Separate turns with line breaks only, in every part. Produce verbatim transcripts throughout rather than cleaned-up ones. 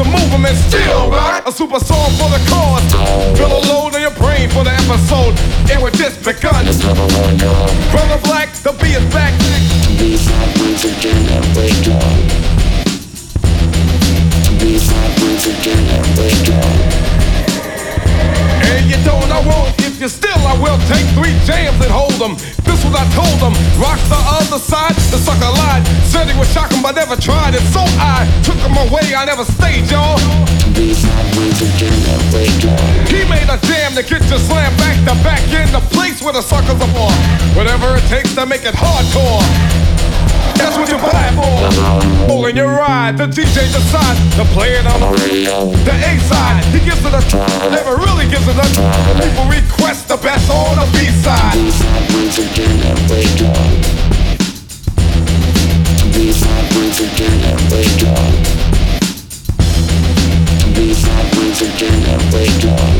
to move them and still rock. A super song for the cause. Feel a load on your brain for the episode. It was just begun. Brother Black, the beat is back.
These hot ones again and wake up. These hot ones again and wake up.
And you don't, I won't. If you're still, I will take three jams and hold them. This was I told them. Rock the other side, the sucker lied. Said he was shocking, but never tried it. So I took him away, I never stayed, y'all.
These hot ones again and wake up.
He made a jam to get you slammed back to back in the place where the suckers are for. Whatever it takes to make it hardcore. That's what you buy for. Pulling your ride, the D J decides to play it on the radio. The A side, he gives it a try, never really gives it a try. People request the best on the B side.
These hot ones again and wake up. These hot ones again and wake up. These hot ones again and wake up.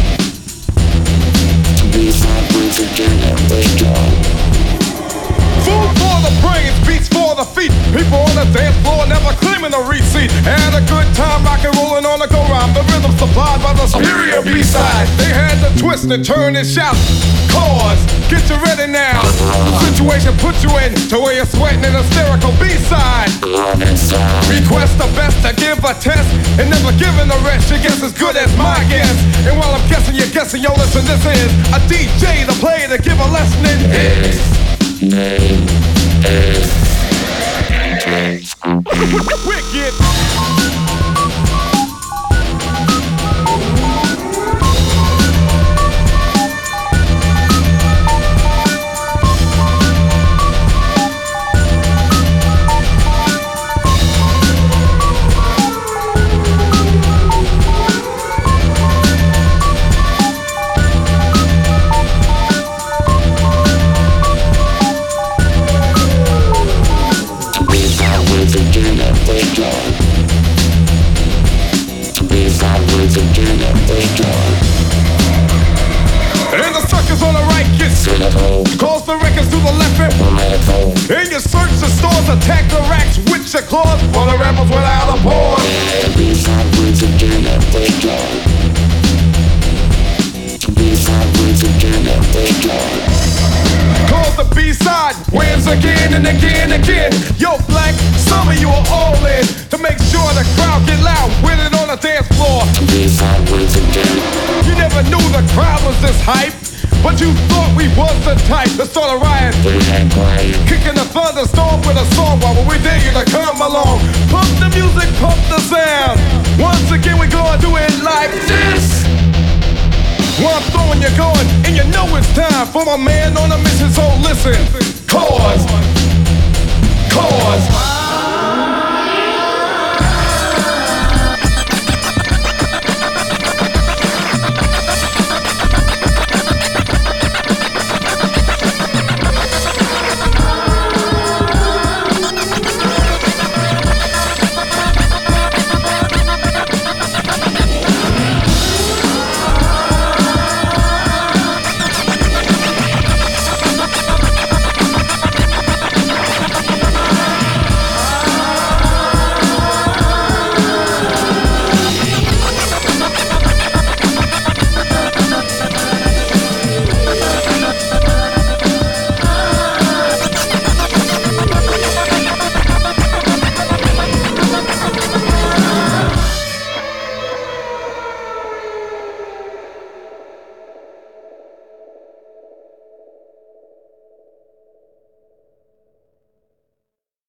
These hot ones again and wake up.
Food for the brains, beats for the feet. People on the dance floor never claiming a receipt. Had a good time rockin' rollin' on the go-round. The rhythm supplied by the superior B-side. They had to twist and turn and shout. Cause, get you ready now. The situation put you in to where you're sweating an hysterical B-side. Request the best to give a test and never giving the rest. Your guess as good as my guess. And while I'm guessing, you're guessing. Yo, listen, this is a D J, the player to give a lesson in his
name is
Wicked.
again and wake up. These hot ones again and wake up.
And the suckers on the right get
cynical.
Cause the records to the left and
political.
And you search the stores, attack the racks with your claws for the rebels without a pause.
And these hot ones again and wake up. These hot ones again and wake up.
Cause the B-side wins again and again and again. Yo, Black, some of you are all in to make sure the crowd get loud with it on the dance floor.
These hot ones again.
You never knew the crowd was this hype, but you thought we was the type to start a riot.
We ain't quiet.
Kicking the thunderstorm with a song while we dare you to come along. Pump the music, pump the sound. Once again, we gonna do it like this. While I'm throwing you going, and you know it's time for my man on a mission, so listen. Cause